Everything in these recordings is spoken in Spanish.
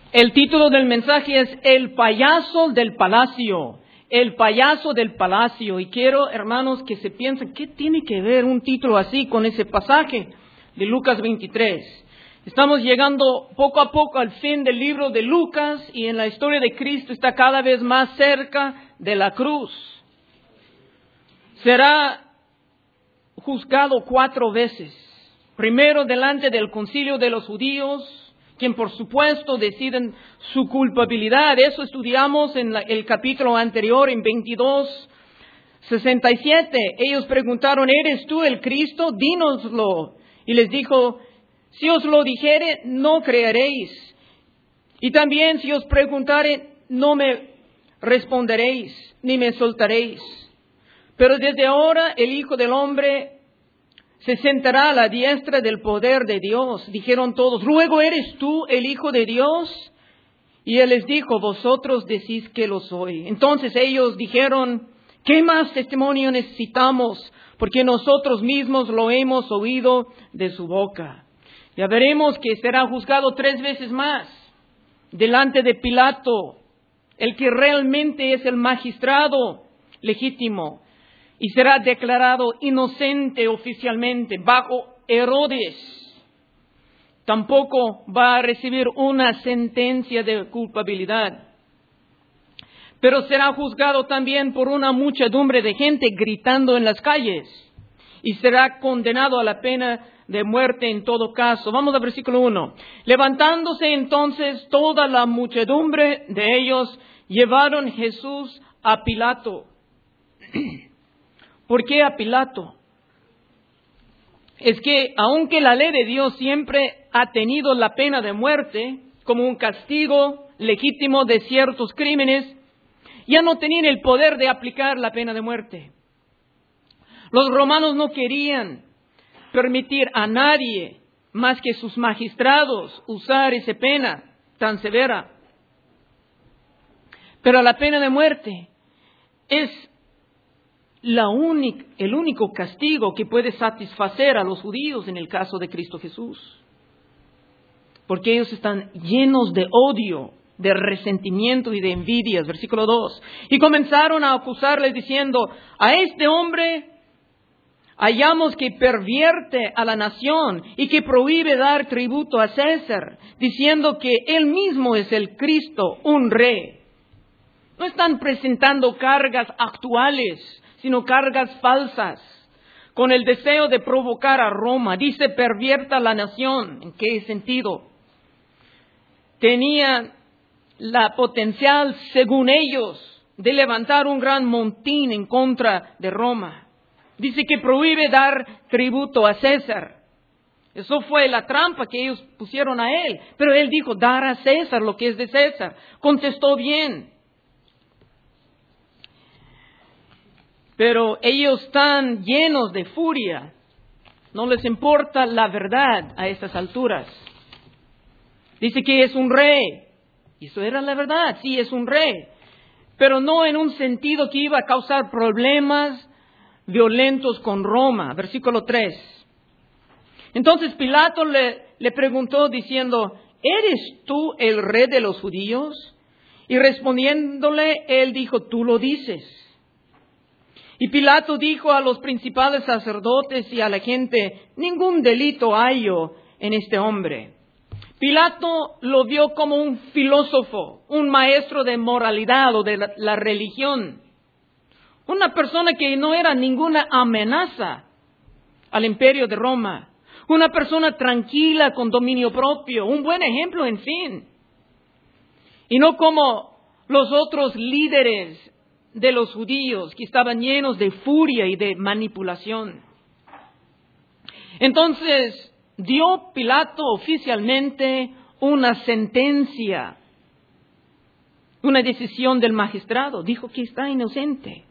El título del mensaje es El payaso del palacio. El payaso del palacio. Y quiero, hermanos, que se piensen, ¿qué tiene que ver un título así con ese pasaje de Lucas 23? Estamos llegando poco a poco al fin del libro de Lucas y en la historia de Cristo está cada vez más cerca de la cruz. Será juzgado 4 veces. Primero delante del concilio de los judíos, quien por supuesto deciden su culpabilidad. Eso estudiamos en el capítulo anterior, en 22:67. Ellos preguntaron, ¿eres tú el Cristo? Dínoslo. Y les dijo, si os lo dijere, no creeréis. Y también si os preguntare, no me responderéis, ni me soltaréis. Pero desde ahora el Hijo del Hombre se sentará a la diestra del poder de Dios. Dijeron todos, ¿luego eres tú el Hijo de Dios? Y Él les dijo, vosotros decís que lo soy. Entonces ellos dijeron, ¿qué más testimonio necesitamos? Porque nosotros mismos lo hemos oído de su boca. Ya veremos que será juzgado 3 veces más delante de Pilato, el que realmente es el magistrado legítimo. Y será declarado inocente oficialmente bajo Herodes. Tampoco va a recibir una sentencia de culpabilidad. Pero será juzgado también por una muchedumbre de gente gritando en las calles. Y será condenado a la pena de muerte en todo caso. Vamos al versículo 1. Levantándose entonces toda la muchedumbre de ellos, llevaron Jesús a Pilato. ¿Por qué a Pilato? Es que aunque la ley de Dios siempre ha tenido la pena de muerte como un castigo legítimo de ciertos crímenes, ya no tenían el poder de aplicar la pena de muerte. Los romanos no querían permitir a nadie más que sus magistrados usar esa pena tan severa. Pero la pena de muerte es el único castigo que puede satisfacer a los judíos en el caso de Cristo Jesús. Porque ellos están llenos de odio, de resentimiento y de envidias. Versículo 2. Y comenzaron a acusarles diciendo, a este hombre hallamos que pervierte a la nación y que prohíbe dar tributo a César, diciendo que él mismo es el Cristo, un rey. No están presentando cargas actuales, sino cargas falsas, con el deseo de provocar a Roma. Dice, pervierta la nación. ¿En qué sentido? Tenía la potencial, según ellos, de levantar un gran montín en contra de Roma. Dice que prohíbe dar tributo a César. Eso fue la trampa que ellos pusieron a él. Pero él dijo, dar a César lo que es de César. Contestó bien. Pero ellos están llenos de furia. No les importa la verdad a estas alturas. Dice que es un rey. Y eso era la verdad, sí, es un rey. Pero no en un sentido que iba a causar problemas violentos con Roma. Versículo 3. Entonces Pilato le preguntó diciendo, ¿eres tú el rey de los judíos? Y respondiéndole, él dijo, tú lo dices. Y Pilato dijo a los principales sacerdotes y a la gente, ningún delito hallo en este hombre. Pilato lo vio como un filósofo, un maestro de moralidad o de la religión. Una persona que no era ninguna amenaza al imperio de Roma. Una persona tranquila con dominio propio, un buen ejemplo, en fin. Y no como los otros líderes de los judíos que estaban llenos de furia y de manipulación. Entonces dio Pilato oficialmente una sentencia, una decisión del magistrado. Dijo que está inocente.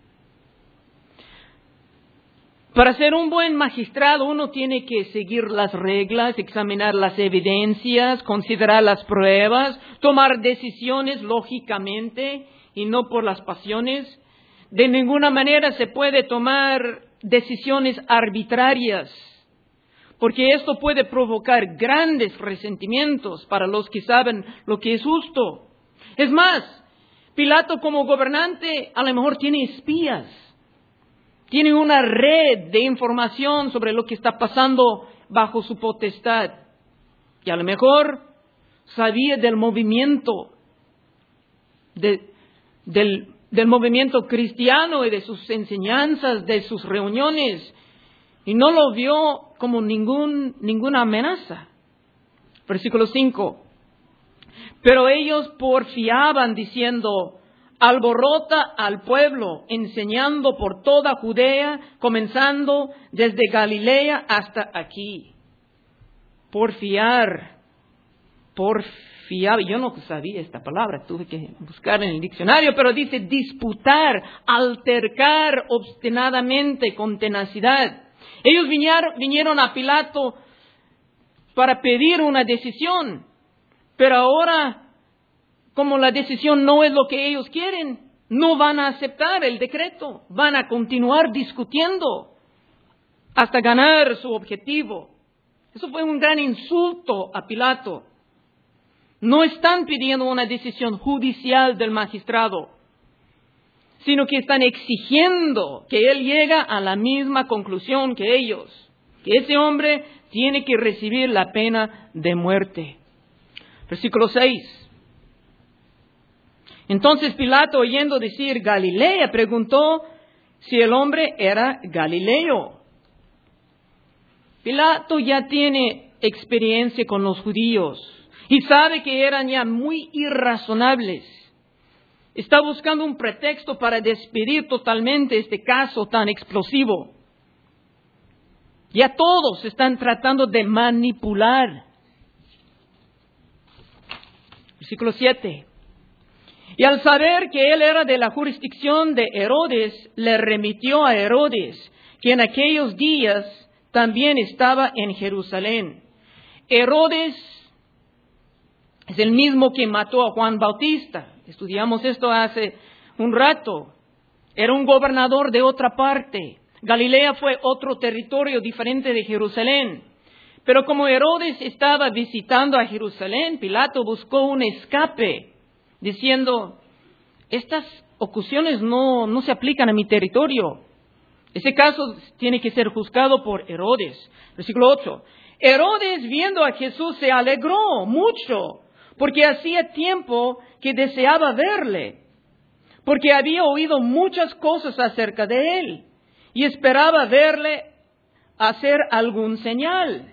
Para ser un buen magistrado uno tiene que seguir las reglas, examinar las evidencias, considerar las pruebas, tomar decisiones lógicamente y no por las pasiones. De ninguna manera se puede tomar decisiones arbitrarias, porque esto puede provocar grandes resentimientos para los que saben lo que es justo. Es más, Pilato como gobernante a lo mejor tiene espías, tiene una red de información sobre lo que está pasando bajo su potestad. Y a lo mejor sabía del movimiento, del movimiento cristiano y de sus enseñanzas, de sus reuniones, y no lo vio como ninguna amenaza. Versículo 5. Pero ellos porfiaban diciendo: alborota al pueblo, enseñando por toda Judea, comenzando desde Galilea hasta aquí. Porfiar. Yo no sabía esta palabra, tuve que buscar en el diccionario, pero dice disputar, altercar obstinadamente, con tenacidad. Ellos vinieron a Pilato para pedir una decisión, pero ahora, como la decisión no es lo que ellos quieren, no van a aceptar el decreto, van a continuar discutiendo hasta ganar su objetivo. Eso fue un gran insulto a Pilato. No están pidiendo una decisión judicial del magistrado, sino que están exigiendo que él llegue a la misma conclusión que ellos, que ese hombre tiene que recibir la pena de muerte. Versículo 6. Entonces Pilato, oyendo decir Galilea, preguntó si el hombre era galileo. Pilato ya tiene experiencia con los judíos y sabe que eran ya muy irrazonables. Está buscando un pretexto para despedir totalmente este caso tan explosivo. Ya todos están tratando de manipular. Versículo 7. Y al saber que él era de la jurisdicción de Herodes, le remitió a Herodes, que en aquellos días también estaba en Jerusalén. Herodes es el mismo que mató a Juan Bautista. Estudiamos esto hace un rato. Era un gobernador de otra parte. Galilea fue otro territorio diferente de Jerusalén. Pero como Herodes estaba visitando a Jerusalén, Pilato buscó un escape, diciendo: estas acusaciones no se aplican a mi territorio. Ese caso tiene que ser juzgado por Herodes. Versículo 8. Herodes, viendo a Jesús, se alegró mucho, porque hacía tiempo que deseaba verle, porque había oído muchas cosas acerca de él, y esperaba verle hacer algún señal.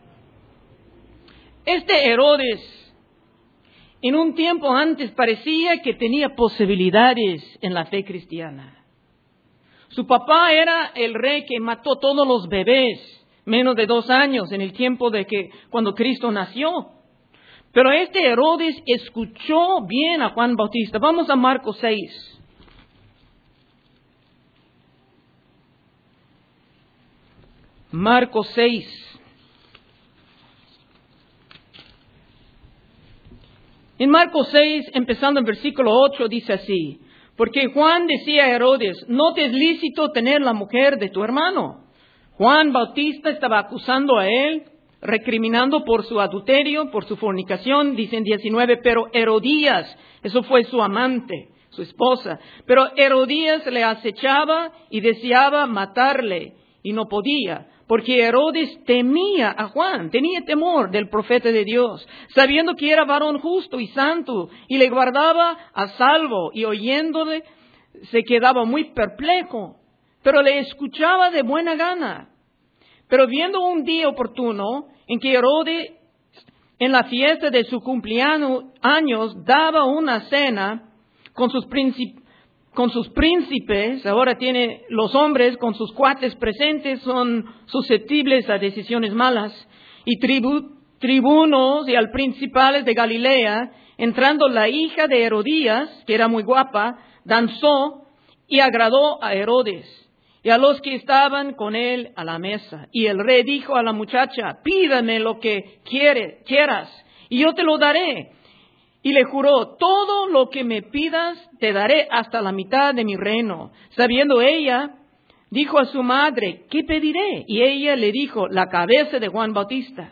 Este Herodes, en un tiempo antes, parecía que tenía posibilidades en la fe cristiana. Su papá era el rey que mató todos los bebés, menos de 2 años, en el tiempo cuando Cristo nació. Pero este Herodes escuchó bien a Juan Bautista. Vamos a Marcos 6. Marcos 6. En Marcos 6, empezando en versículo 8, dice así: porque Juan decía a Herodes: no te es lícito tener la mujer de tu hermano. Juan Bautista estaba acusando a él, recriminando por su adulterio, por su fornicación, dice en 19, pero Herodías, eso fue su amante, su esposa, pero Herodías le acechaba y deseaba matarle, y no podía, porque Herodes temía a Juan, tenía temor del profeta de Dios, sabiendo que era varón justo y santo, y le guardaba a salvo, y oyéndole se quedaba muy perplejo, pero le escuchaba de buena gana. Pero viendo un día oportuno en que Herodes, en la fiesta de su cumpleaños, daba una cena con sus príncipes, ahora tiene los hombres con sus cuates presentes, son susceptibles a decisiones malas, y tribunos y al principales de Galilea, entrando la hija de Herodías, que era muy guapa, danzó y agradó a Herodes y a los que estaban con él a la mesa. Y el rey dijo a la muchacha: pídame lo que quieras, y yo te lo daré. Y le juró: todo lo que me pidas te daré hasta la mitad de mi reino. Sabiendo ella dijo a su madre, ¿qué pediré? Y ella le dijo, la cabeza de Juan Bautista.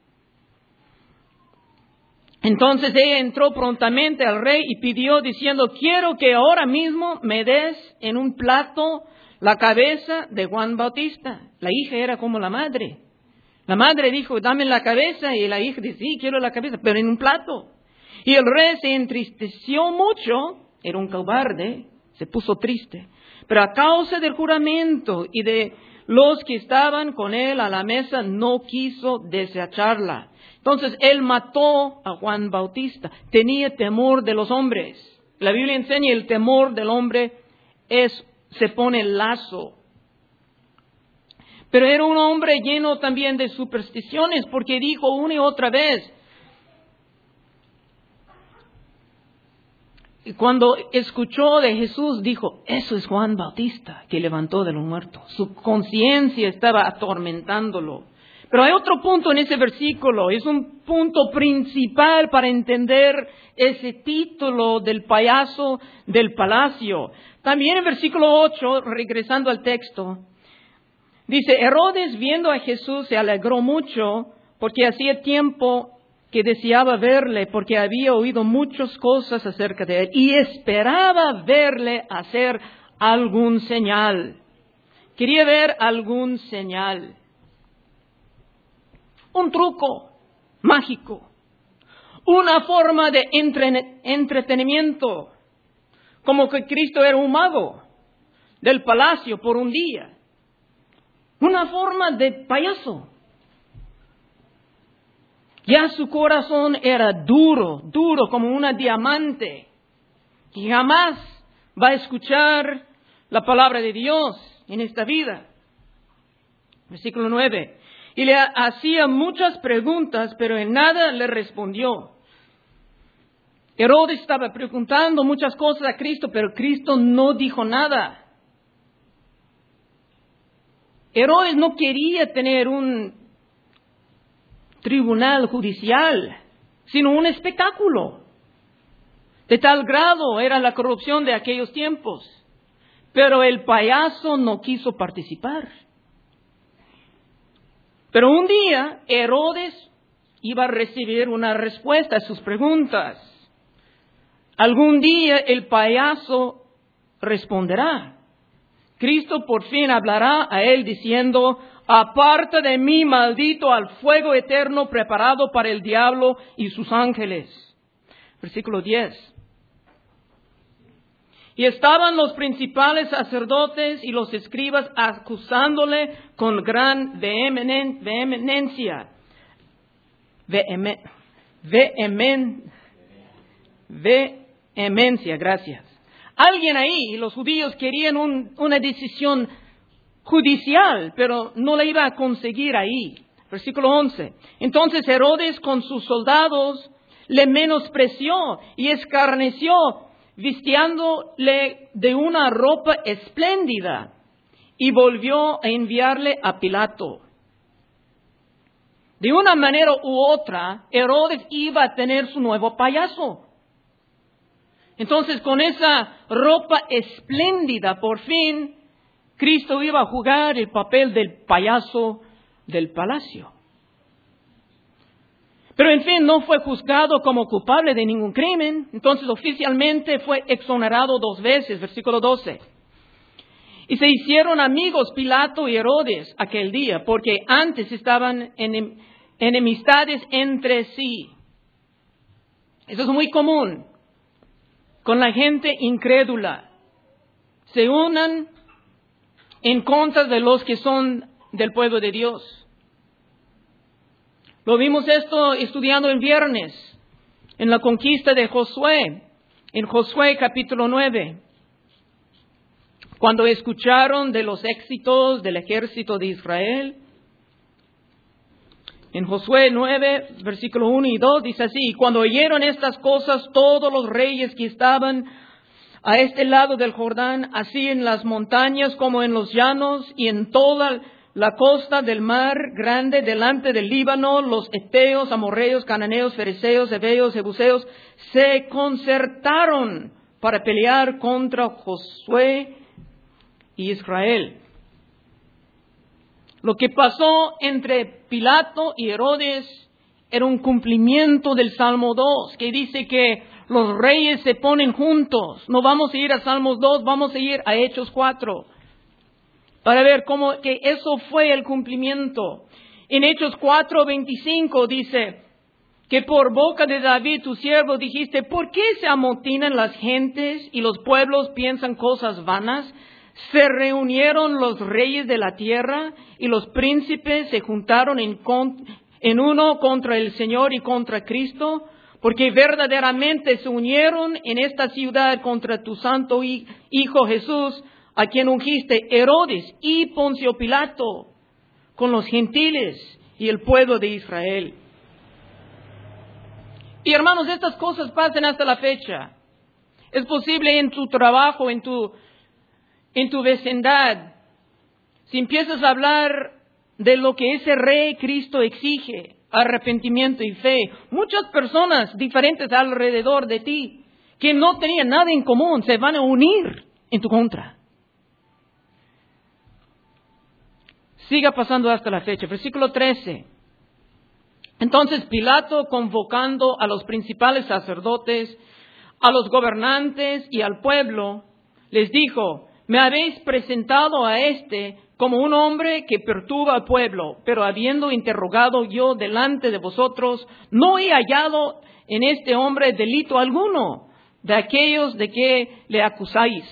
Entonces ella entró prontamente al rey y pidió diciendo, quiero que ahora mismo me des en un plato la cabeza de Juan Bautista. La hija era como la madre. La madre dijo, dame la cabeza, y la hija dice, sí, quiero la cabeza, pero en un plato. Y el rey se entristeció mucho, era un cobarde, se puso triste. Pero a causa del juramento y de los que estaban con él a la mesa, no quiso desecharla. Entonces él mató a Juan Bautista. Tenía temor de los hombres. La Biblia enseña el temor del hombre se pone lazo. Pero era un hombre lleno también de supersticiones, porque dijo una y otra vez, cuando escuchó de Jesús, dijo, eso es Juan Bautista que levantó de los muertos. Su conciencia estaba atormentándolo. Pero hay otro punto en ese versículo, es un punto principal para entender ese título del payaso del palacio. También en versículo 8, regresando al texto, dice, Herodes viendo a Jesús se alegró mucho porque hacía tiempo que deseaba verle, porque había oído muchas cosas acerca de él y esperaba verle hacer algún señal. Quería ver algún señal. Un truco mágico. Una forma de entretenimiento. Como que Cristo era un mago del palacio por un día. Una forma de payaso. Ya su corazón era duro como una diamante. Y jamás va a escuchar la palabra de Dios en esta vida. Versículo 9. Y le hacía muchas preguntas, pero en nada le respondió. Herodes estaba preguntando muchas cosas a Cristo, pero Cristo no dijo nada. Herodes no quería tener un tribunal judicial, sino un espectáculo. De tal grado era la corrupción de aquellos tiempos. Pero el payaso no quiso participar. Pero un día Herodes iba a recibir una respuesta a sus preguntas. Algún día el payaso responderá. Cristo por fin hablará a él diciendo, aparta de mí, maldito, al fuego eterno preparado para el diablo y sus ángeles. Versículo 10. Y estaban los principales sacerdotes y los escribas acusándole con gran vehemencia. Vehemencia, gracias. Alguien ahí, los judíos querían una decisión judicial, pero no la iba a conseguir ahí. Versículo 11. Entonces Herodes con sus soldados le menospreció y escarneció, vistiéndole de una ropa espléndida, y volvió a enviarle a Pilato. De una manera u otra, Herodes iba a tener su nuevo payaso. Entonces, con esa ropa espléndida, por fin, Cristo iba a jugar el papel del payaso del palacio. Pero en fin, no fue juzgado como culpable de ningún crimen. Entonces oficialmente fue exonerado 2 veces, versículo 12. Y se hicieron amigos Pilato y Herodes aquel día, porque antes estaban en enemistades entre sí. Eso es muy común con la gente incrédula. Se unan en contra de los que son del pueblo de Dios. Lo vimos esto estudiando el viernes, en la conquista de Josué, en Josué capítulo 9. Cuando escucharon de los éxitos del ejército de Israel, en Josué 9, versículo 1 y 2, dice así, cuando oyeron estas cosas, todos los reyes que estaban a este lado del Jordán, así en las montañas como en los llanos y en toda la costa del mar grande delante del Líbano, los heteos, amorreos, cananeos, fereceos, heveos, jebuseos, se concertaron para pelear contra Josué y Israel. Lo que pasó entre Pilato y Herodes era un cumplimiento del Salmo 2, que dice que los reyes se ponen juntos. No vamos a ir a Salmos 2, vamos a ir a Hechos 4, para ver cómo que eso fue el cumplimiento. En Hechos 4:25 dice que por boca de David, tu siervo, dijiste, ¿por qué se amotinan las gentes y los pueblos piensan cosas vanas? Se reunieron los reyes de la tierra y los príncipes se juntaron en uno contra el Señor y contra Cristo, porque verdaderamente se unieron en esta ciudad contra tu santo Hijo Jesús, a quien ungiste Herodes y Poncio Pilato, con los gentiles y el pueblo de Israel. Y hermanos, estas cosas pasan hasta la fecha. Es posible en tu trabajo, en tu vecindad, si empiezas a hablar de lo que ese rey Cristo exige, arrepentimiento y fe, muchas personas diferentes alrededor de ti, que no tenían nada en común, se van a unir en tu contra. Siga pasando hasta la fecha. Versículo 13. Entonces Pilato, convocando a los principales sacerdotes, a los gobernantes y al pueblo, les dijo, me habéis presentado a este como un hombre que perturba al pueblo, pero habiendo interrogado yo delante de vosotros, no he hallado en este hombre delito alguno de aquellos de que le acusáis.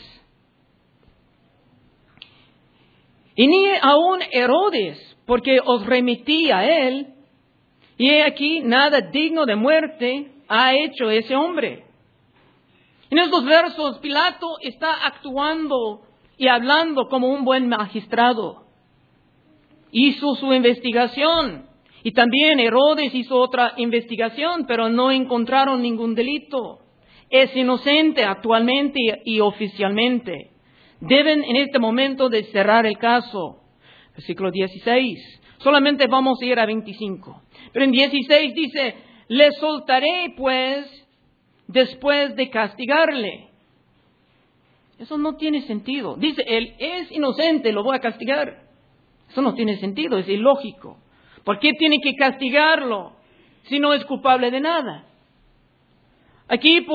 Y ni aun Herodes, porque os remití a él, y he aquí nada digno de muerte ha hecho ese hombre. En estos versos, Pilato está actuando y hablando como un buen magistrado. Hizo su investigación. Y también Herodes hizo otra investigación, pero no encontraron ningún delito. Es inocente actualmente y oficialmente. Deben en este momento de cerrar el caso. Versículo 16. Solamente vamos a ir a 25. Pero en 16 dice, le soltaré pues después de castigarle. Eso no tiene sentido. Dice, él es inocente, lo voy a castigar. Eso no tiene sentido, es ilógico. ¿Por qué tiene que castigarlo si no es culpable de nada? Aquí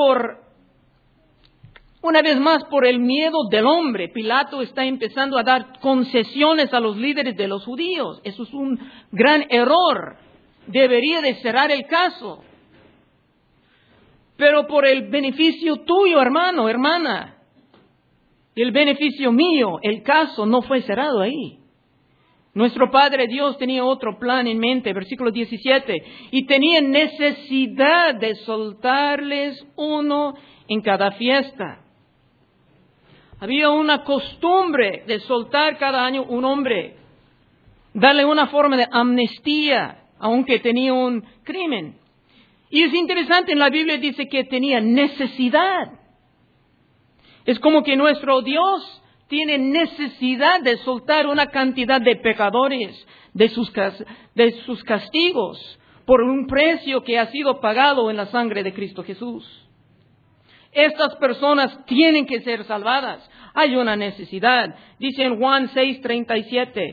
una vez más, por el miedo del hombre, Pilato está empezando a dar concesiones a los líderes de los judíos. Eso es un gran error. Debería de cerrar el caso. Pero por el beneficio tuyo, hermano, hermana, el beneficio mío, el caso no fue cerrado ahí. Nuestro Padre Dios tenía otro plan en mente, versículo 17, y tenía necesidad de soltarles uno en cada fiesta. Había una costumbre de soltar cada año un hombre, darle una forma de amnistía, aunque tenía un crimen. Y es interesante, en la Biblia dice que tenía necesidad. Es como que nuestro Dios tiene necesidad de soltar una cantidad de pecadores de sus castigos por un precio que ha sido pagado en la sangre de Cristo Jesús. Estas personas tienen que ser salvadas. Hay una necesidad. Dice en Juan 6:37.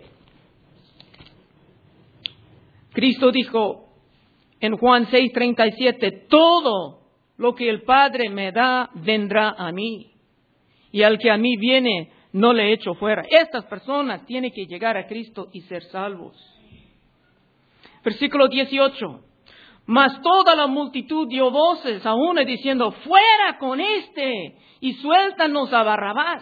Cristo dijo en Juan 6:37, todo lo que el Padre me da vendrá a mí. Y al que a mí viene, no le echo fuera. Estas personas tienen que llegar a Cristo y ser salvos. Versículo 18. Mas toda la multitud dio voces a una diciendo, fuera con este y suéltanos a Barrabás.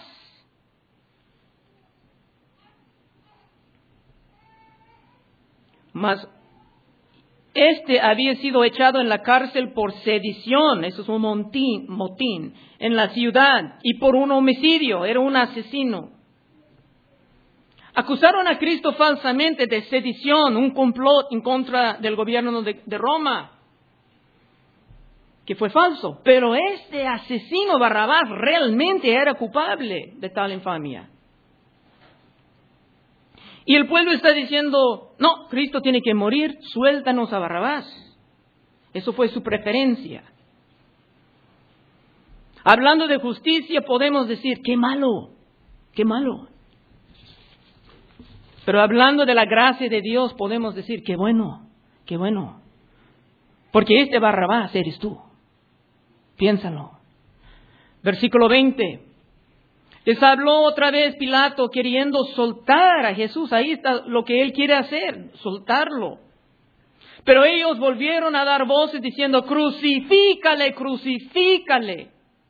Mas este había sido echado en la cárcel por sedición, eso es un motín en la ciudad, y por un homicidio, era un asesino. Acusaron a Cristo falsamente de sedición, un complot en contra del gobierno de Roma, que fue falso. Pero este asesino Barrabás realmente era culpable de tal infamia. Y el pueblo está diciendo, no, Cristo tiene que morir, suéltanos a Barrabás. Eso fue su preferencia. Hablando de justicia, podemos decir, qué malo, qué malo. Pero hablando de la gracia de Dios, podemos decir, qué bueno, qué bueno. Porque este Barrabás eres tú. Piénsalo. Versículo 20. Les habló otra vez Pilato queriendo soltar a Jesús. Ahí está lo que él quiere hacer, soltarlo. Pero ellos volvieron a dar voces diciendo, crucifícale, crucifícale.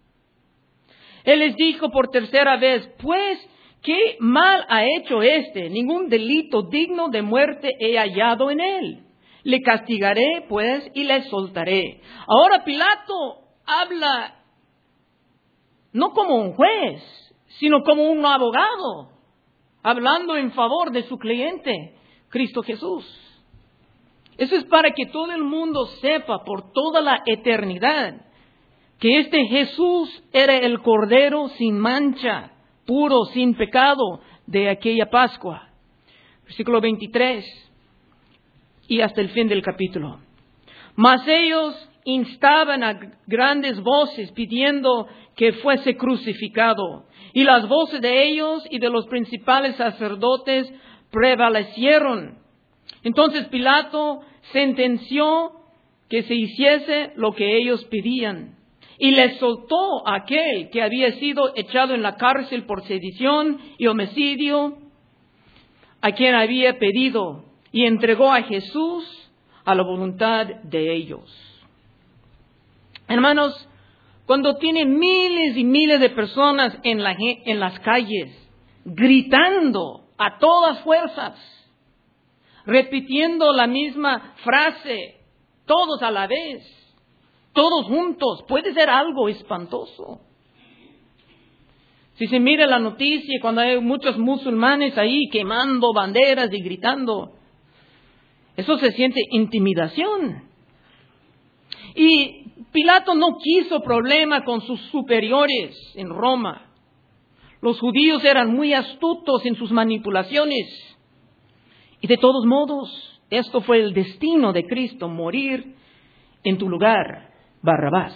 Él les dijo por tercera vez, pues, ¿qué mal ha hecho este? Ningún delito digno de muerte he hallado en él. Le castigaré, pues, y le soltaré. Ahora Pilato habla no como un juez, sino como un abogado, hablando en favor de su cliente, Cristo Jesús. Eso es para que todo el mundo sepa por toda la eternidad que este Jesús era el Cordero sin mancha, puro, sin pecado de aquella Pascua. Versículo 23 y hasta el fin del capítulo. Mas ellos instaban a grandes voces pidiendo que fuese crucificado. Y las voces de ellos y de los principales sacerdotes prevalecieron. Entonces Pilato sentenció que se hiciese lo que ellos pedían. Y les soltó a aquel que había sido echado en la cárcel por sedición y homicidio, a quien había pedido, y entregó a Jesús a la voluntad de ellos. Hermanos, cuando tiene miles y miles de personas en las calles, gritando a todas fuerzas, repitiendo la misma frase, todos a la vez, todos juntos, puede ser algo espantoso. Si se mira la noticia, cuando hay muchos musulmanes ahí quemando banderas y gritando, eso se siente intimidación. Y Pilato no quiso problema con sus superiores en Roma. Los judíos eran muy astutos en sus manipulaciones. Y de todos modos, esto fue el destino de Cristo, morir en tu lugar, Barrabás.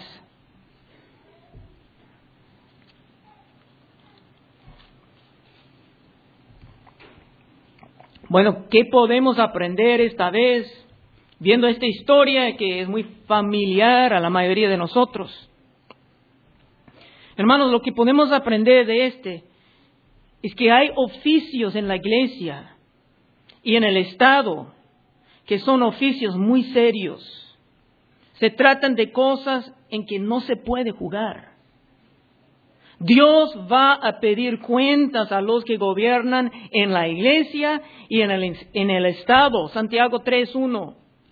Bueno, ¿qué podemos aprender esta vez viendo esta historia que es muy familiar a la mayoría de nosotros? Hermanos, lo que podemos aprender de es que hay oficios en la iglesia y en el Estado que son oficios muy serios. Se tratan de cosas en que no se puede jugar. Dios va a pedir cuentas a los que gobiernan en la iglesia y en el Estado. Santiago 3:1.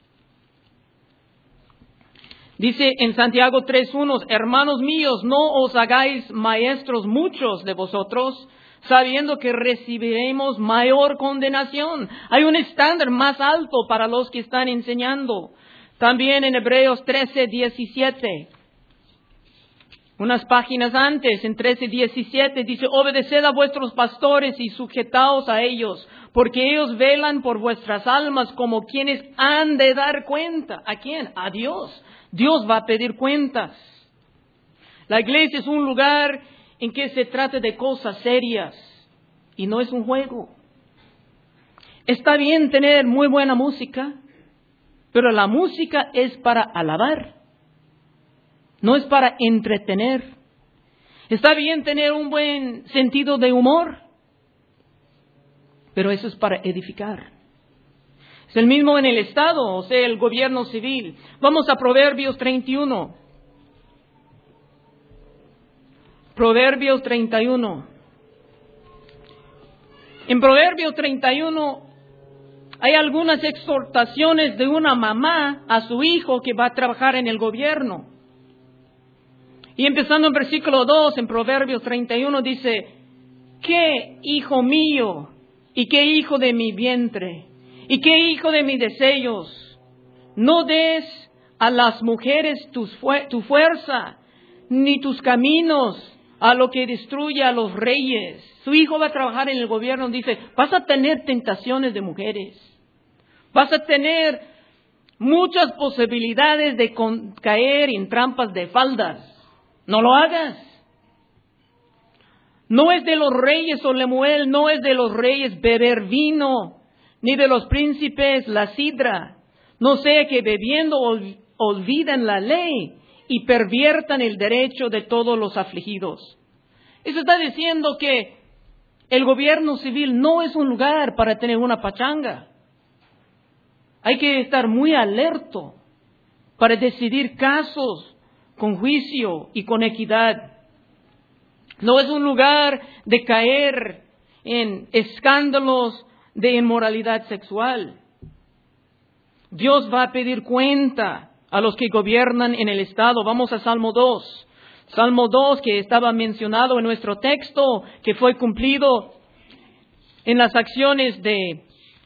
Dice en Santiago 3:1, hermanos míos, no os hagáis maestros muchos de vosotros, sabiendo que recibiremos mayor condenación. Hay un estándar más alto para los que están enseñando. También en Hebreos 13:17. Unas páginas antes, en 13:17, dice, obedeced a vuestros pastores y sujetaos a ellos, porque ellos velan por vuestras almas como quienes han de dar cuenta. ¿A quién? A Dios. Dios va a pedir cuentas. La iglesia es un lugar en que se trata de cosas serias y no es un juego. Está bien tener muy buena música, pero la música es para alabar. No es para entretener. Está bien tener un buen sentido de humor, pero eso es para edificar. Es el mismo en el Estado, o sea, el gobierno civil. Vamos a Proverbios 31. Proverbios 31. En Proverbios 31 hay algunas exhortaciones de una mamá a su hijo que va a trabajar en el gobierno. Y empezando en versículo 2, en Proverbios 31, dice, ¿qué hijo mío y qué hijo de mi vientre y qué hijo de mis deseos? No des a las mujeres tu fuerza, ni tus caminos a lo que destruye a los reyes. Su hijo va a trabajar en el gobierno, dice, vas a tener tentaciones de mujeres. Vas a tener muchas posibilidades de caer en trampas de faldas. No lo hagas. No es de los reyes, oh Lemuel, no es de los reyes beber vino, ni de los príncipes la sidra. No sea que bebiendo olviden la ley y perviertan el derecho de todos los afligidos. Eso está diciendo que el gobierno civil no es un lugar para tener una pachanga. Hay que estar muy alerto para decidir casos con juicio y con equidad. No es un lugar de caer en escándalos de inmoralidad sexual. Dios va a pedir cuenta a los que gobiernan en el Estado. Vamos a Salmo 2. Salmo 2, que estaba mencionado en nuestro texto, que fue cumplido en las acciones de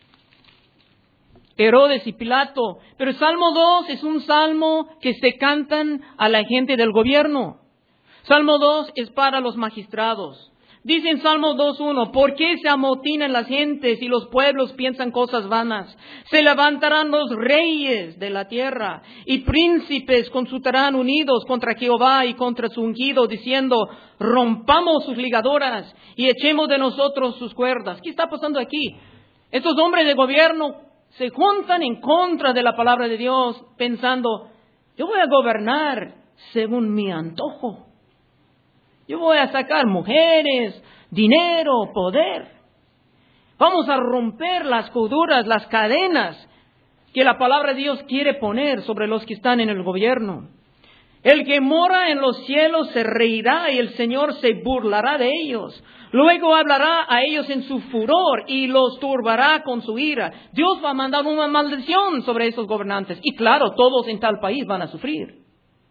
Herodes y Pilato. Pero Salmo 2 es un salmo que se cantan a la gente del gobierno. Salmo 2 es para los magistrados. Dice en Salmo 2:1, ¿por qué se amotinan las gentes y los pueblos piensan cosas vanas? Se levantarán los reyes de la tierra y príncipes consultarán unidos contra Jehová y contra su ungido, diciendo, rompamos sus ligaduras y echemos de nosotros sus cuerdas. ¿Qué está pasando aquí? Estos hombres de gobierno se juntan en contra de la palabra de Dios, pensando, yo voy a gobernar según mi antojo. Yo voy a sacar mujeres, dinero, poder. Vamos a romper las coduras, las cadenas que la palabra de Dios quiere poner sobre los que están en el gobierno. El que mora en los cielos se reirá y el Señor se burlará de ellos. Luego hablará a ellos en su furor y los turbará con su ira. Dios va a mandar una maldición sobre esos gobernantes. Y claro, todos en tal país van a sufrir.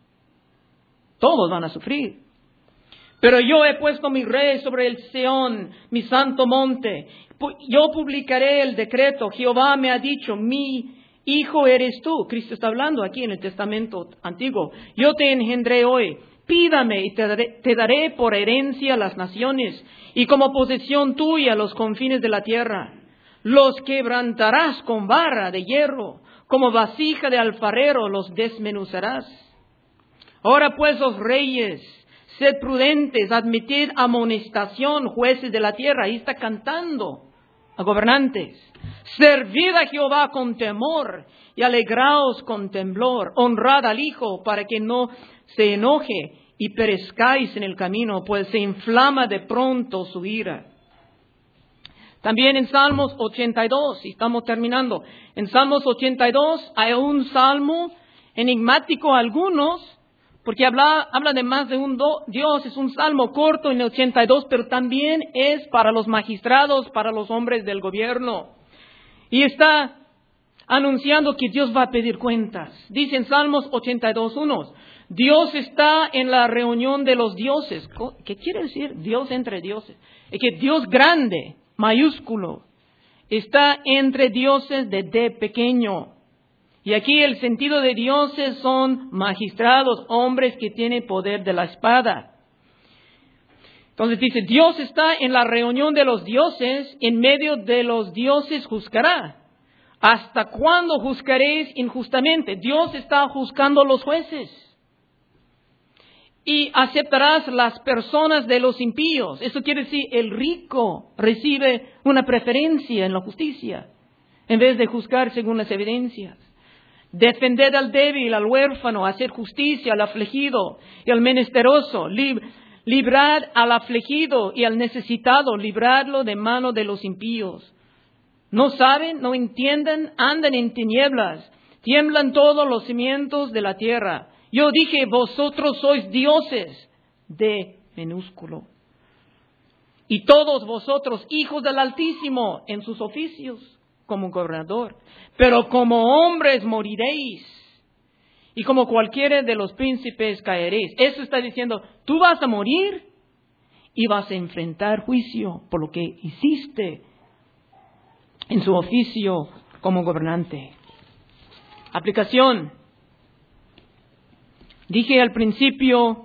Todos van a sufrir. Pero yo he puesto mi rey sobre el Sión, mi santo monte. Yo publicaré el decreto. Jehová me ha dicho, mi hijo eres tú. Cristo está hablando aquí en el Testamento Antiguo. Yo te engendré hoy. Pídame y te daré por herencia las naciones y como posesión tuya los confines de la tierra. Los quebrantarás con vara de hierro, como vasija de alfarero los desmenuzarás. Ahora pues, los reyes, sed prudentes, admitid amonestación, jueces de la tierra. Ahí está cantando a gobernantes. Servid a Jehová con temor y alegraos con temblor. Honrad al Hijo para que no se enoje y perezcáis en el camino, pues se inflama de pronto su ira. También en Salmos 82, y estamos terminando, en Salmos 82 hay un salmo enigmático a algunos, porque habla de más de un Dios. Es un salmo corto en el 82, pero también es para los magistrados, para los hombres del gobierno. Y está anunciando que Dios va a pedir cuentas. Dice en Salmos 82:1, Dios está en la reunión de los dioses. ¿Qué quiere decir Dios entre dioses? Es que Dios grande, mayúsculo, está entre dioses de D pequeño. Y aquí el sentido de dioses son magistrados, hombres que tienen poder de la espada. Entonces dice, Dios está en la reunión de los dioses, en medio de los dioses juzgará. ¿Hasta cuándo juzgaréis injustamente? Dios está juzgando a los jueces. Y aceptarás las personas de los impíos. Eso quiere decir, el rico recibe una preferencia en la justicia, en vez de juzgar según las evidencias. Defended al débil, al huérfano, hacer justicia al afligido y al menesteroso. Librad al afligido y al necesitado, libradlo de mano de los impíos. No saben, no entienden, andan en tinieblas, tiemblan todos los cimientos de la tierra. Yo dije, vosotros sois dioses de minúsculo. Y todos vosotros, hijos del Altísimo, en sus oficios como gobernador. Pero como hombres moriréis, y como cualquiera de los príncipes caeréis. Eso está diciendo, tú vas a morir y vas a enfrentar juicio por lo que hiciste en su oficio como gobernante. Aplicación. Dije al principio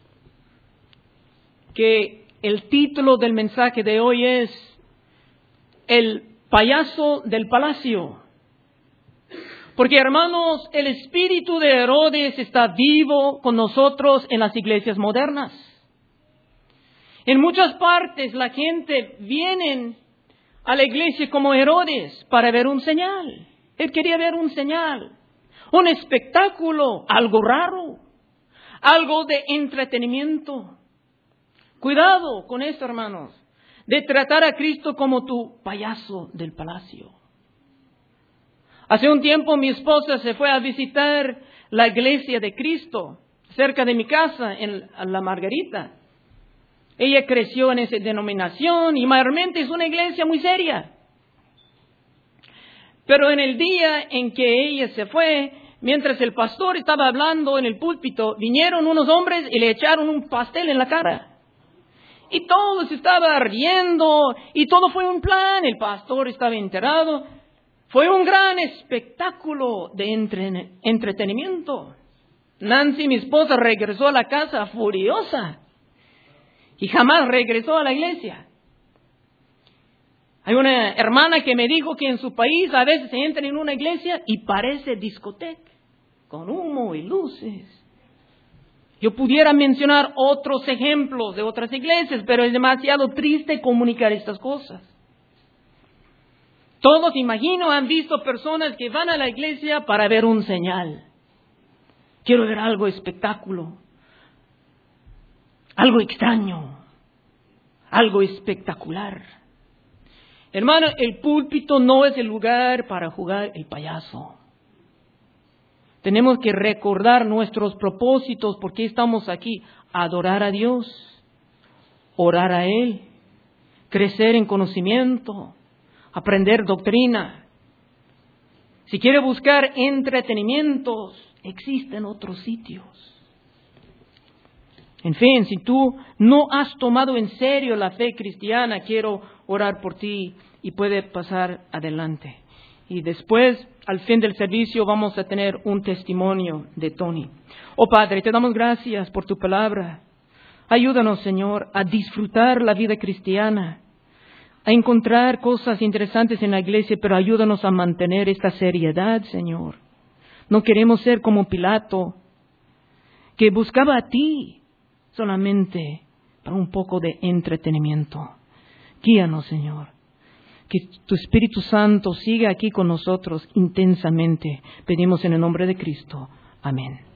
que el título del mensaje de hoy es El payaso del palacio. Porque, hermanos, el espíritu de Herodes está vivo con nosotros en las iglesias modernas. En muchas partes la gente viene a la iglesia como Herodes para ver un señal. Él quería ver un señal, un espectáculo, algo raro, algo de entretenimiento. Cuidado con esto, hermanos, de tratar a Cristo como tu payaso del palacio. Hace un tiempo mi esposa se fue a visitar la iglesia de Cristo cerca de mi casa en La Margarita. Ella creció en esa denominación y mayormente es una iglesia muy seria. Pero en el día en que ella se fue, mientras el pastor estaba hablando en el púlpito, vinieron unos hombres y le echaron un pastel en la cara. Y todo se estaba riendo y todo fue un plan. El pastor estaba enterado. Fue un gran espectáculo de entretenimiento. Nancy, mi esposa, regresó a la casa furiosa y jamás regresó a la iglesia. Hay una hermana que me dijo que en su país a veces se entra en una iglesia y parece discoteca, con humo y luces. Yo pudiera mencionar otros ejemplos de otras iglesias, pero es demasiado triste comunicar estas cosas. Todos, imagino, han visto personas que van a la iglesia para ver un señal. Quiero ver algo espectáculo, algo extraño, algo espectacular. Hermano, el púlpito no es el lugar para jugar el payaso. Tenemos que recordar nuestros propósitos, porque estamos aquí: adorar a Dios, orar a Él, crecer en conocimiento, aprender doctrina. Si quiere buscar entretenimientos, existen otros sitios. En fin, si tú no has tomado en serio la fe cristiana, quiero orar por ti y puede pasar adelante. Y después, al fin del servicio, vamos a tener un testimonio de Tony. Oh Padre, te damos gracias por tu palabra. Ayúdanos, Señor, a disfrutar la vida cristiana, a encontrar cosas interesantes en la iglesia, pero ayúdanos a mantener esta seriedad, Señor. No queremos ser como Pilato, que buscaba a ti solamente para un poco de entretenimiento. Guíanos, Señor. Que tu Espíritu Santo siga aquí con nosotros intensamente. Pedimos en el nombre de Cristo. Amén.